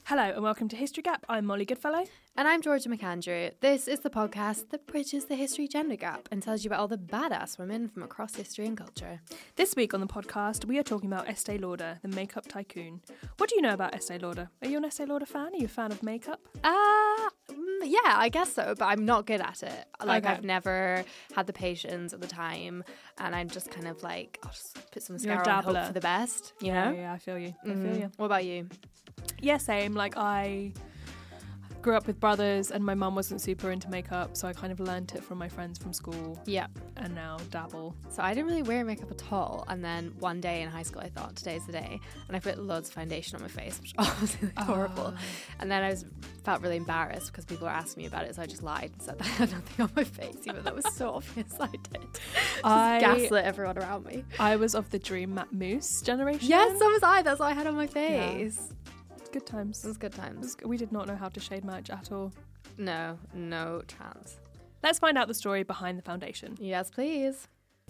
Hello and welcome to History Gap. I'm Molly Goodfellow. And I'm Georgia McAndrew. This is the podcast that bridges the history gender gap and tells you about all the badass women from across history and culture. This week on the podcast, we are talking about Estee Lauder, the makeup tycoon. What do you know about Estee Lauder? Are you an Estee Lauder fan? Are you a fan of makeup? Yeah, I guess so, but I'm not good at it. Okay. I've never had the patience at the time, and I'm just kind of like, I'll just put some You're a mascara on and dabbler. hope for the best, you know? Yeah, I feel you. I feel you. What about you? Yeah, same. I grew up with brothers and my mum wasn't super into makeup, so I kind of learnt it from my friends from school Yeah. and now dabble. So I didn't really wear makeup at all, and then one day in high school I thought, today's the day, and I put loads of foundation on my face, which obviously looked horrible. And then I felt really embarrassed because people were asking me about it, so I just lied and said that I had nothing on my face, even though it was so obvious I did. I Gaslit everyone around me. I was of the Dream Matte Mousse generation. Yes, so was I. That's what I had on my face. Good times. It was good times. We did not know how to shade match at all. No chance. Let's find out the story behind the foundation. Yes, please.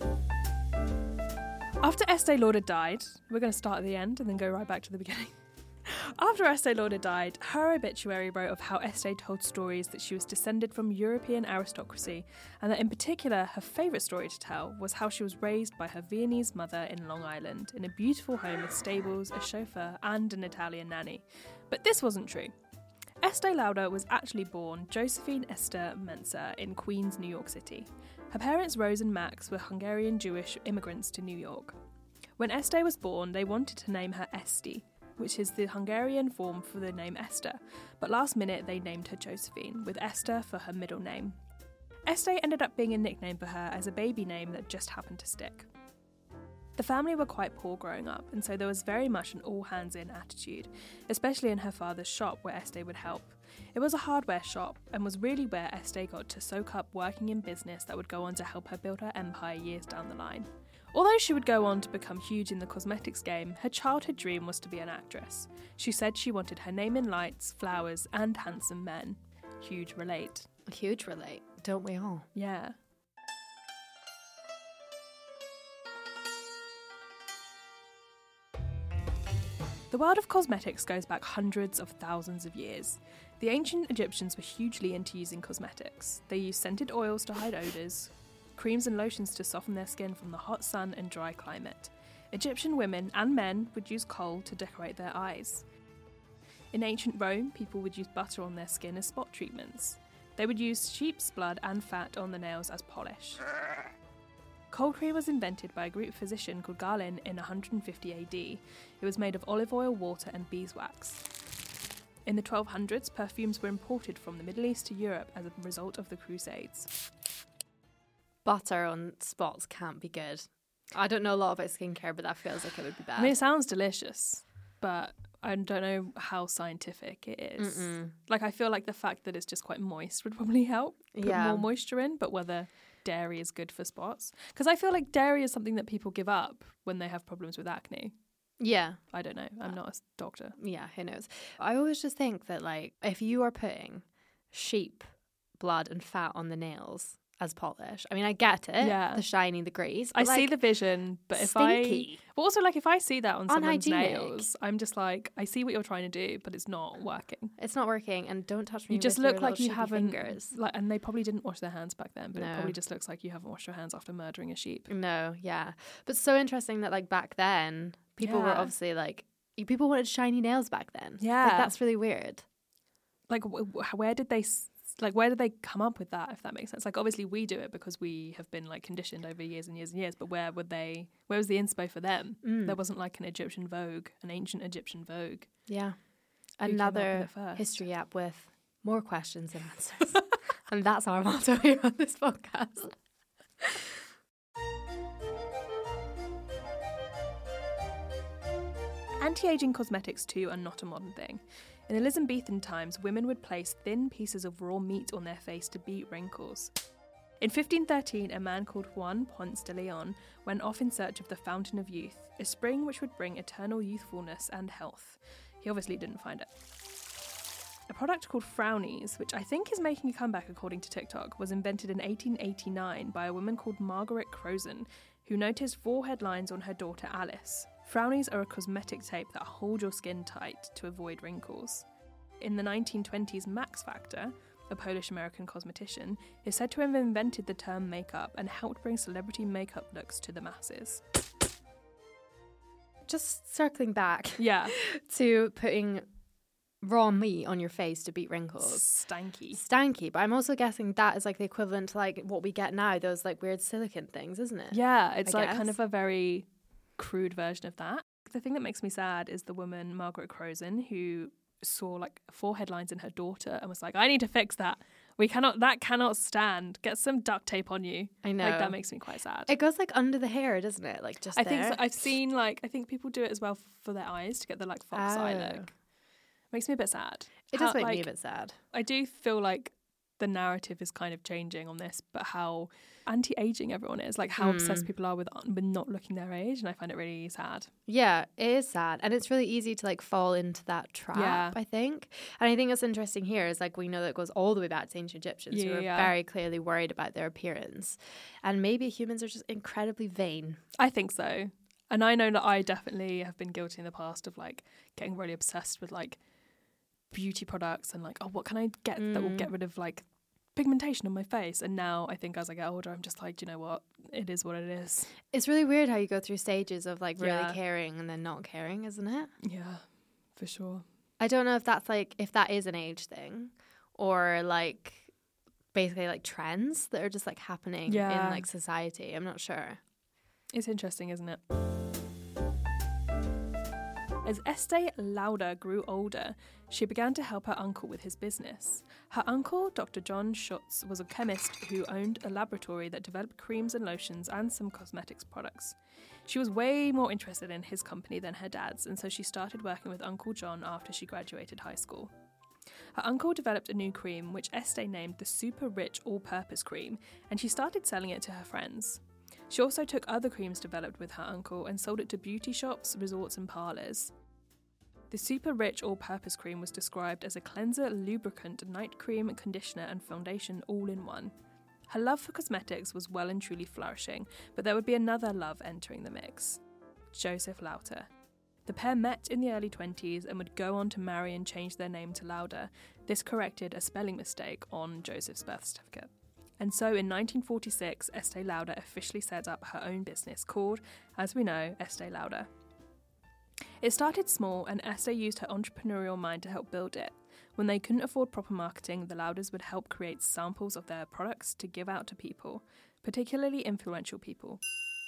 After Estee Lauder died, we're going to start at the end and then go right back to the beginning. After Estee Lauder died, her obituary wrote of how Estee told stories that she was descended from European aristocracy, and that in particular, her favourite story to tell was how she was raised by her Viennese mother in Long Island, in a beautiful home with stables, a chauffeur, and an Italian nanny. But this wasn't true. Estee Lauder was actually born Josephine Esther Menser in Queens, New York City. Her parents, Rose and Max, were Hungarian Jewish immigrants to New York. When Estee was born, they wanted to name her Esti, which is the Hungarian form for the name Esther, but last minute they named her Josephine, with Esther for her middle name. Estee ended up being a nickname for her as a baby name that just happened to stick. The family were quite poor growing up, and so there was very much an all-hands-in attitude, especially in her father's shop where Estee would help. It was a hardware shop, and was really where Estee got to soak up working in business that would go on to help her build her empire years down the line. Although she would go on to become huge in the cosmetics game, her childhood dream was to be an actress. She said she wanted her name in lights, flowers, and handsome men. Huge relate. Huge relate, don't we all? Yeah. The world of cosmetics goes back hundreds of thousands of years. The ancient Egyptians were hugely into using cosmetics. They used scented oils to hide odours, creams and lotions to soften their skin from the hot sun and dry climate. Egyptian women and men would use kohl to decorate their eyes. In ancient Rome, people would use butter on their skin as spot treatments. They would use sheep's blood and fat on the nails as polish. Cold cream was invented by a Greek physician called Galen in 150 AD. It was made of olive oil, water and beeswax. In the 1200s, perfumes were imported from the Middle East to Europe as a result of the Crusades. Butter on spots can't be good. I don't know a lot about skincare, but that feels like it would be bad. I mean, it sounds delicious, but I don't know how scientific it is. I feel like the fact that it's just quite moist would probably help put more moisture in, but whether dairy is good for spots. Because I feel like dairy is something that people give up when they have problems with acne. Yeah. I don't know. I'm not a doctor. Yeah, who knows? I always just think that, if you are putting sheep blood and fat on the nails as polish, I mean, I get it. Yeah. The shiny, the grease. I see the vision, but if I see that on someone's Unhygienic. nails, I'm just like, I see what you're trying to do, but it's not working. It's not working, and don't touch me You just with look your like little you sheepy haven't, fingers. and they probably didn't wash their hands back then, but it No. probably just looks like you haven't washed your hands after murdering a sheep. No, yeah. But so interesting that, back then, people were Yeah. obviously, people wanted shiny nails back then. Yeah. That's really weird. Where did they come up with that, if that makes sense? Obviously we do it because we have been conditioned over years and years and years, but where was the inspo for them? There wasn't an Egyptian Vogue, an ancient Egyptian Vogue. Yeah. Who came up with Another it first? history app with more questions than answers. And that's our motto here on this podcast. Anti-aging cosmetics too are not a modern thing. In Elizabethan times, women would place thin pieces of raw meat on their face to beat wrinkles. In 1513, a man called Juan Ponce de Leon went off in search of the Fountain of Youth, a spring which would bring eternal youthfulness and health. He obviously didn't find it. A product called Frownies, which I think is making a comeback according to TikTok, was invented in 1889 by a woman called Margaret Crozon, who noticed forehead lines on her daughter Alice. Frownies are a cosmetic tape that hold your skin tight to avoid wrinkles. in the 1920s, Max Factor, a Polish-American cosmetician, is said to have invented the term makeup and helped bring celebrity makeup looks to the masses. Just circling back Yeah. to putting raw meat on your face to beat wrinkles. Stanky. But I'm also guessing that is like the equivalent to like what we get now, those like weird silicone things, isn't it? Yeah, it's like kind of a very crude version of that. The thing that makes me sad is the woman, Margaret Crozon, who saw like 4 headlines in her daughter and was like, I need to fix that. That cannot stand. Get some duct tape on you. I know. Like, that makes me quite sad. It goes like under the hair, doesn't it? Like just I think so. I've seen like, I think people do it as well for their eyes to get the like fox eye look. Makes me a bit sad. It does make me a bit sad. I do feel like the narrative is kind of changing on this, but how anti-aging everyone is, like how obsessed people are with not looking their age, and I find it really sad. Yeah, it is sad, and it's really easy to like fall into that trap, I think. And I think what's interesting here is like we know that it goes all the way back to ancient Egyptians who were very clearly worried about their appearance, and maybe humans are just incredibly vain. I think so, and I know that I definitely have been guilty in the past of like getting really obsessed with like beauty products and like, oh, what can I get that will get rid of like pigmentation on my face? And now I think as I get older, I'm just like, do you know what? It is what it is. It's really weird how you go through stages of like really caring and then not caring, isn't it? Yeah, for sure. I don't know if that's like, if that is an age thing or like basically like trends that are just like happening in like society. I'm not sure. It's interesting, isn't it? As Estee Lauder grew older, she began to help her uncle with his business. Her uncle, Dr. John Schutz, was a chemist who owned a laboratory that developed creams and lotions and some cosmetics products. She was way more interested in his company than her dad's, and so she started working with Uncle John after she graduated high school. Her uncle developed a new cream, which Estee named the Super Rich All-Purpose Cream, and she started selling it to her friends. She also took other creams developed with her uncle and sold it to beauty shops, resorts and parlours. The Super Rich All-Purpose Cream was described as a cleanser, lubricant, night cream, conditioner and foundation all in one. Her love for cosmetics was well and truly flourishing, but there would be another love entering the mix: Joseph Lauder. The pair met in the early 20s and would go on to marry and change their name to Lauder. This corrected a spelling mistake on Joseph's birth certificate. And so in 1946, Estee Lauder officially set up her own business called, as we know, Estee Lauder. It started small, and Estee used her entrepreneurial mind to help build it. When they couldn't afford proper marketing, the Lauders would help create samples of their products to give out to people, particularly influential people.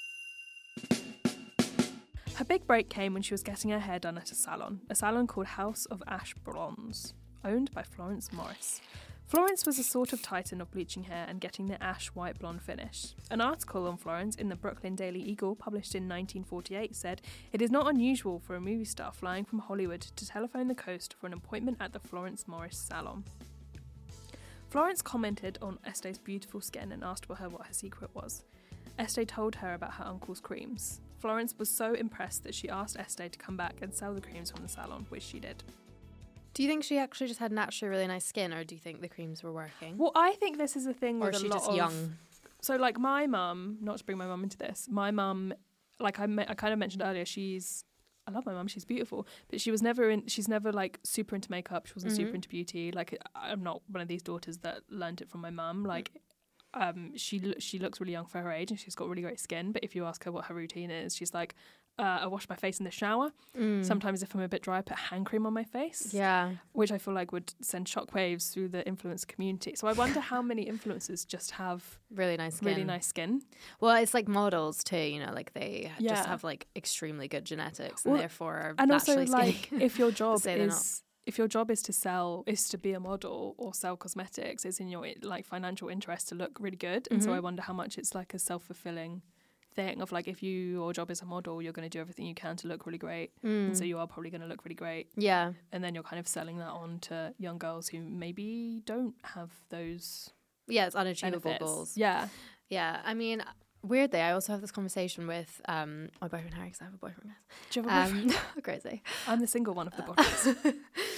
Her big break came when she was getting her hair done at a salon called House of Ash Blondes, owned by Florence Morris. Florence was a sort of titan of bleaching hair and getting the ash white blonde finish. An article on Florence in the Brooklyn Daily Eagle, published in 1948, said, "It is not unusual for a movie star flying from Hollywood to telephone the coast for an appointment at the Florence Morris salon." Florence commented on Estee's beautiful skin and asked her what her secret was. Estee told her about her uncle's creams. Florence was so impressed that she asked Estee to come back and sell the creams from the salon, which she did. Do you think she actually just had naturally really nice skin, or do you think the creams were working? Well, I think this is a thing with a lot of... Or is she just young? So, like, my mum, not to bring my mum into this, my mum, like I kind of mentioned earlier, I love my mum, she's beautiful, but she's never like super into makeup, she wasn't super into beauty. Like, I'm not one of these daughters that learned it from my mum. Like, she looks really young for her age and she's got really great skin, but if you ask her what her routine is, she's like, I wash my face in the shower. Sometimes if I'm a bit dry, I put hand cream on my face. Yeah. Which I feel like would send shockwaves through the influencer community. So I wonder how many influencers just have really nice skin. Well, it's like models too, you know, like they just have like extremely good genetics and therefore are naturally also like if your job is to be a model or sell cosmetics, it's in your like financial interest to look really good. And so I wonder how much it's like a self-fulfilling thing of like, if your job is a model, you're going to do everything you can to look really great, and so you are probably going to look really great, and then you're kind of selling that on to young girls who maybe don't have those it's unachievable goals. I mean, weirdly, I also have this conversation with my boyfriend Harry, because I have a boyfriend. Do you have a boyfriend? Crazy. I'm the single one of the boyfriends.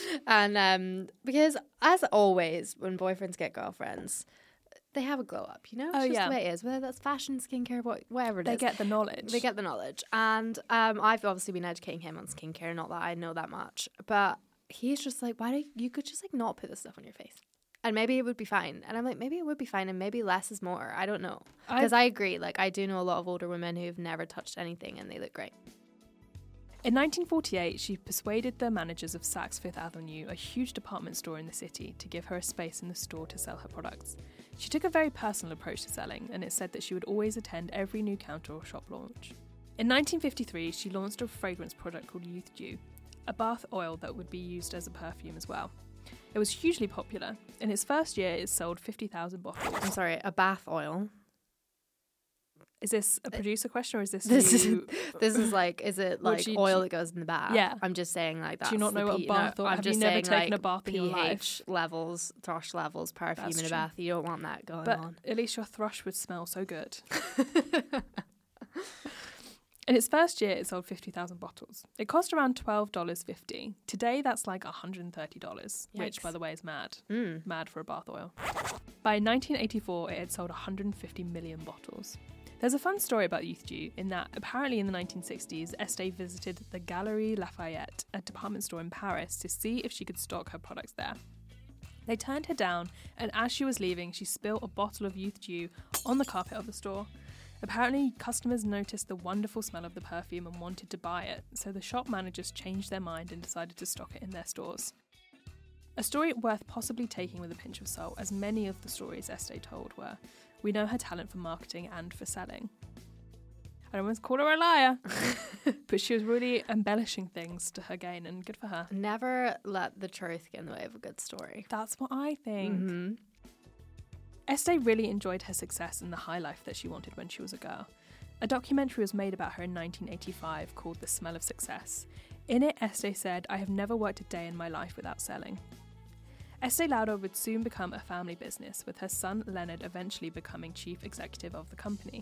And because as always when boyfriends get girlfriends, they have a glow up, you know? It's just the way it is. Whether that's fashion, skincare, whatever it is. They get the knowledge. And I've obviously been educating him on skincare, not that I know that much. But he's just like, why do you could just like not put this stuff on your face, and maybe it would be fine. And I'm like, maybe it would be fine, and maybe less is more. I don't know, because I agree. Like, I do know a lot of older women who've never touched anything and they look great. In 1948, she persuaded the managers of Saks Fifth Avenue, a huge department store in the city, to give her a space in the store to sell her products. She took a very personal approach to selling, and it's said that she would always attend every new counter or shop launch. In 1953, she launched a fragrance product called Youth Dew, a bath oil that would be used as a perfume as well. It was hugely popular. In its first year, it sold 50,000 bottles. I'm sorry, a bath oil. Is this a producer question, or is this you? This is like, is it like oil that goes in the bath? Yeah. I'm just saying like that. Do you not know what a bath oil? I'm have just you never saying taken like a bath in your life? pH levels, thrush levels, perfume That's in a true. bath. You don't want that going But on. at least your thrush would smell so good. In its first year, it sold 50,000 bottles. It cost around $12.50. Today, that's like $130, which, by the way, is mad. Mad for a bath oil. By 1984, it had sold 150 million bottles. There's a fun story about Youth Dew in that apparently in the 1960s, Estée visited the Galeries Lafayette, a department store in Paris, to see if she could stock her products there. They turned her down, and as she was leaving, she spilled a bottle of Youth Dew on the carpet of the store. Apparently, customers noticed the wonderful smell of the perfume and wanted to buy it, so the shop managers changed their mind and decided to stock it in their stores. A story worth possibly taking with a pinch of salt, as many of the stories Estée told were. We know her talent for marketing and for selling. I don't want to call her a liar, but she was really embellishing things to her gain, and good for her. Never let the truth get in the way of a good story. That's what I think. Mm-hmm. Estée really enjoyed her success and the high life that she wanted when she was a girl. A documentary was made about her in 1985 called The Smell of Success. In it, Estée said, "I have never worked a day in my life without selling." Estée Lauder would soon become a family business, with her son Leonard eventually becoming chief executive of the company.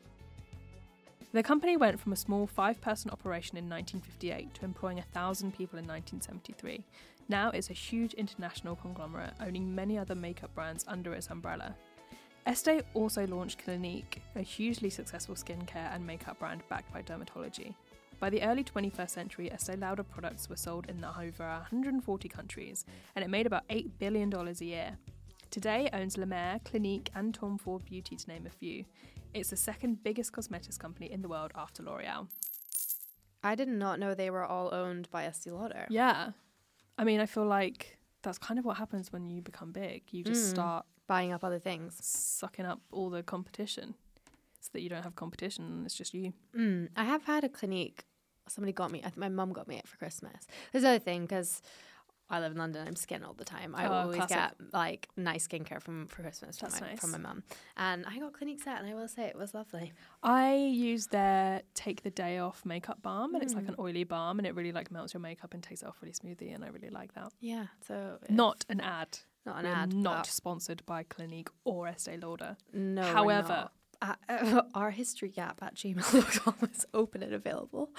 The company went from a small 5-person operation in 1958 to employing 1,000 people in 1973. Now it's a huge international conglomerate, owning many other makeup brands under its umbrella. Estée also launched Clinique, a hugely successful skincare and makeup brand backed by dermatology. By the early 21st century, Estée Lauder products were sold in over 140 countries, and it made about $8 billion a year. Today, it owns La Mer, Clinique, and Tom Ford Beauty, to name a few. It's the second biggest cosmetics company in the world after L'Oreal. I did not know they were all owned by Estée Lauder. Yeah. I mean, I feel like that's kind of what happens when you become big. You just start buying up other things, sucking up all the competition so that you don't have competition and it's just you. I have had a Clinique. Somebody got me, I think my mum got me it for Christmas. There's another thing, because I live in London, I'm skin all the time. I always classic. get like nice skincare for Christmas That's from my mum. And I got Clinique set, and I will say it was lovely. I use their Take the Day Off makeup balm, and it's like an oily balm, and it really like melts your makeup and takes it off really smoothly, and I really like that. Yeah, so Not an ad. Not an We're ad. Not sponsored by Clinique or Estée Lauder. No. However, our history gap at gmail.com is open and available.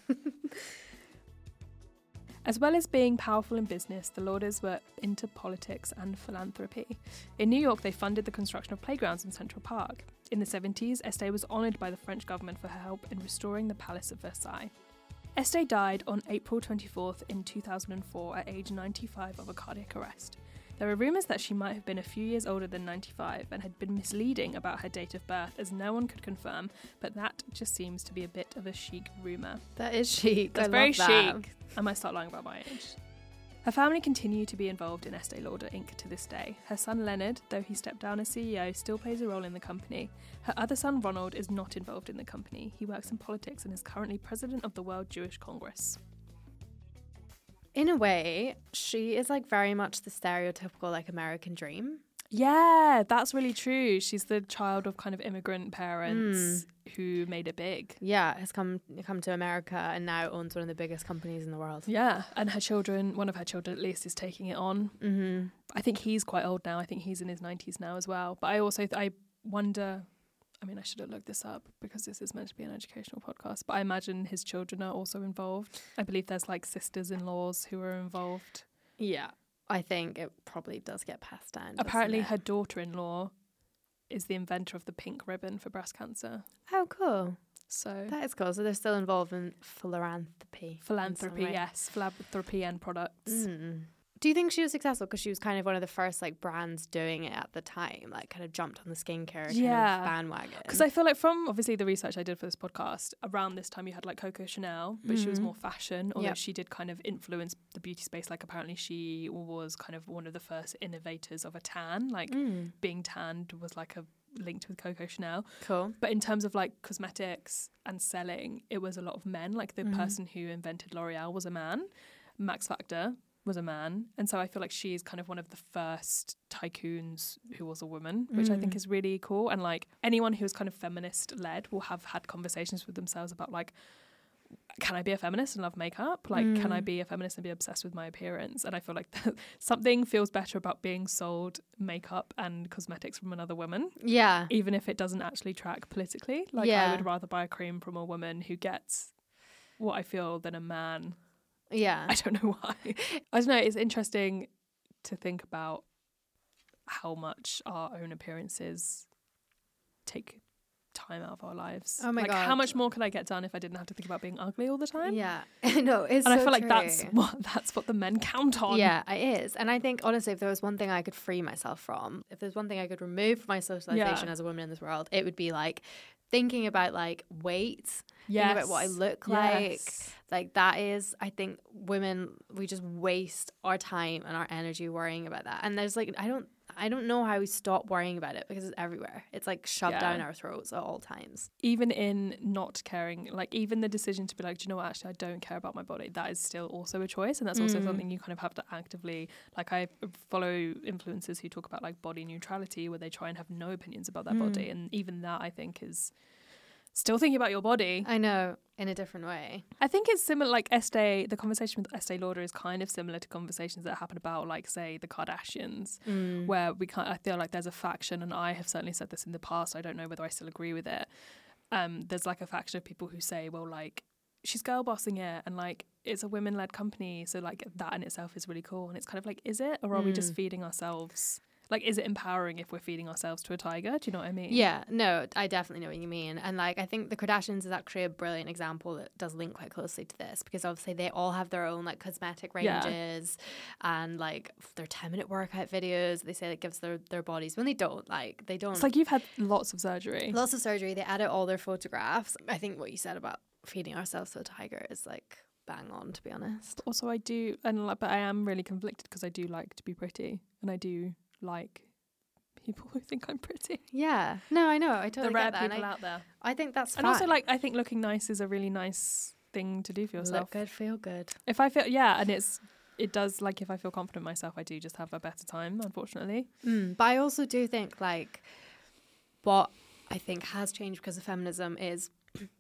As well as being powerful in business, the Lauders were into politics and philanthropy. In New York, they funded the construction of playgrounds in Central Park. In the 70s, Estée was honoured by the French government for her help in restoring the Palace of Versailles. Estée died on April 24th in 2004 at age 95 of a cardiac arrest. There are rumours that she might have been a few years older than 95 and had been misleading about her date of birth, as no one could confirm, but that just seems to be a bit of a chic rumour. That is chic. That's I very love that. chic. I might start lying about my age. Her family continue to be involved in Estée Lauder Inc. to this day. Her son Leonard, though he stepped down as CEO, still plays a role in the company. Her other son Ronald is not involved in the company. He works in politics and is currently president of the World Jewish Congress. In a way, she is like very much the stereotypical like American dream. Yeah, that's really true. She's the child of kind of immigrant parents who made it big. Yeah, has come to America and now owns one of the biggest companies in the world. Yeah, and her children, one of her children at least, is taking it on. Mm-hmm. I think he's quite old now. I think he's in his 90s now as well. But I wonder, I mean, I should have looked this up because this is meant to be an educational podcast, but I imagine his children are also involved. I believe there's like sisters-in-laws who are involved. Yeah, I think it probably does get passed down. Apparently her daughter-in-law is the inventor of the pink ribbon for breast cancer. Oh, cool. So That is cool. So they're still involved in philanthropy. philanthropy, yes, philanthropy and products. Do you think she was successful because she was kind of one of the first like brands doing it at the time, like kind of jumped on the skincare kind of bandwagon? Because I feel like from obviously the research I did for this podcast, around this time you had like Coco Chanel, but she was more fashion, although she did kind of influence the beauty space. Like apparently she was kind of one of the first innovators of a tan, like being tanned was like a linked with Coco Chanel. Cool. But in terms of like cosmetics and selling, it was a lot of men. Like the person who invented L'Oreal was a man. Max Factor was a man, and so I feel like she's kind of one of the first tycoons who was a woman, which I think is really cool. And like anyone who's kind of feminist led will have had conversations with themselves about like, can I be a feminist and love makeup? Like, can I be a feminist and be obsessed with my appearance? And I feel like something feels better about being sold makeup and cosmetics from another woman. Yeah. Even if it doesn't actually track politically. Like I would rather buy a cream from a woman who gets what I feel than a man. Yeah. I don't know why. I don't know. It's interesting to think about how much our own appearances take time out of our lives. Oh my God. How much more could I get done if I didn't have to think about being ugly all the time? Yeah. No, it's and so I feel like true. that's what the men count on. Yeah, it is. And I think honestly, if there was one thing I could free myself from, if there's one thing I could remove from my socialization as a woman in this world, it would be like thinking about like weight, thinking about what I look like. Like that is, I think women, we just waste our time and our energy worrying about that. And there's like, I don't know how we stop worrying about it because it's everywhere. It's like shoved down our throats at all times. Even in not caring, like even the decision to be like, do you know what, actually I don't care about my body, that is still also a choice. And that's also something you kind of have to actively, like I follow influencers who talk about like body neutrality, where they try and have no opinions about their body. And even that I think is still thinking about your body. I know, in a different way. I think it's similar, like the conversation with Estee Lauder is kind of similar to conversations that happen about, like, say, the Kardashians, where I feel like there's a faction, and I have certainly said this in the past, I don't know whether I still agree with it. There's like a faction of people who say, well, like, she's girl bossing it, and like, it's a women-led company, so like that in itself is really cool. And it's kind of like, is it? Or are we just feeding ourselves? Like, is it empowering if we're feeding ourselves to a tiger? Do you know what I mean? Yeah, no, I definitely know what you mean. And like, I think the Kardashians is actually a brilliant example that does link quite closely to this, because obviously they all have their own like cosmetic ranges and like their 10-minute workout videos. They say it gives their bodies, when they don't. It's like you've had lots of surgery. Lots of surgery. They edit all their photographs. I think what you said about feeding ourselves to a tiger is like bang on, to be honest. Also, I do, but I am really conflicted because I do like to be pretty, and I do like people who think I'm pretty. Yeah. No, I know. I totally the rare get that. people out there. I think that's fine. And also, like, I think looking nice is a really nice thing to do for yourself. Look good, feel good. If I feel, and it does, like, if I feel confident in myself, I do just have a better time, unfortunately. But I also do think, like, what I think has changed because of feminism is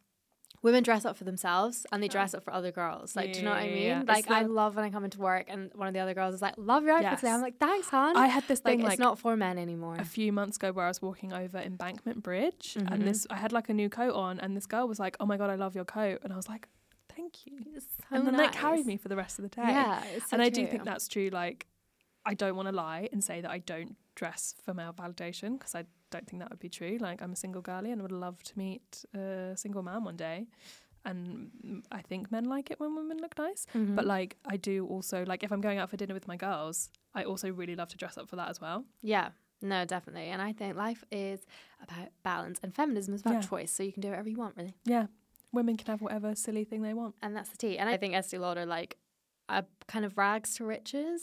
women dress up for themselves and they dress up for other girls. Like, do you know what I mean? Yeah. Like, I love when I come into work and one of the other girls is like, love your outfit today. I'm like, thanks, hon. I had this thing, like, it's not for men anymore. A few months ago where I was walking over Embankment Bridge and I had like a new coat on, and this girl was like, oh my God, I love your coat. And I was like, thank you. It's so and then nice. that carried me for the rest of the day. Yeah, it's so and I true. do think that's true. Like, I don't want to lie and say that I don't dress for male validation, because I don't think that would be true. Like, I'm a single girlie and would love to meet a single man one day. And I think men like it when women look nice. But like, I do also, like, if I'm going out for dinner with my girls, I also really love to dress up for that as well. Yeah, no, definitely. And I think life is about balance, and feminism is about choice. So you can do whatever you want, really. Yeah. Women can have whatever silly thing they want. And that's the tea. And I think Estee Lauder, like, a kind of rags to riches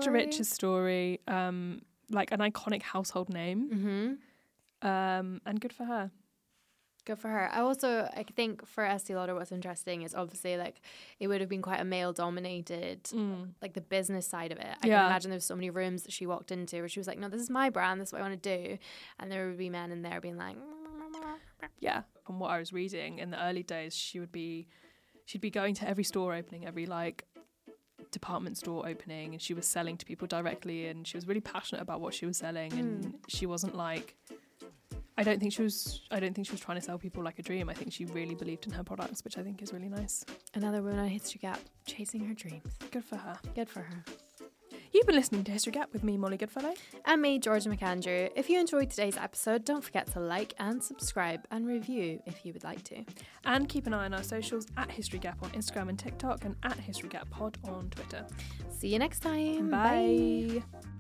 story, like an iconic household name. And good for her. Good for her. I think for Estee Lauder, what's interesting is obviously, like, it would have been quite a male-dominated, like, the business side of it. I can imagine there was so many rooms that she walked into where she was like, no, this is my brand, this is what I want to do. And there would be men in there being like... Yeah. From what I was reading, in the early days, she'd be going to every store opening, every, like, department store opening, and she was selling to people directly, and she was really passionate about what she was selling, and she wasn't like... I don't think she was trying to sell people like a dream. I think she really believed in her products, which I think is really nice. Another woman on History Gap chasing her dreams. Good for her. Good for her. You've been listening to History Gap with me, Molly Goodfellow. And me, Georgia McAndrew. If you enjoyed today's episode, don't forget to like and subscribe and review if you would like to. And keep an eye on our socials at History Gap on Instagram and TikTok, and at History Gap Pod on Twitter. See you next time. Bye.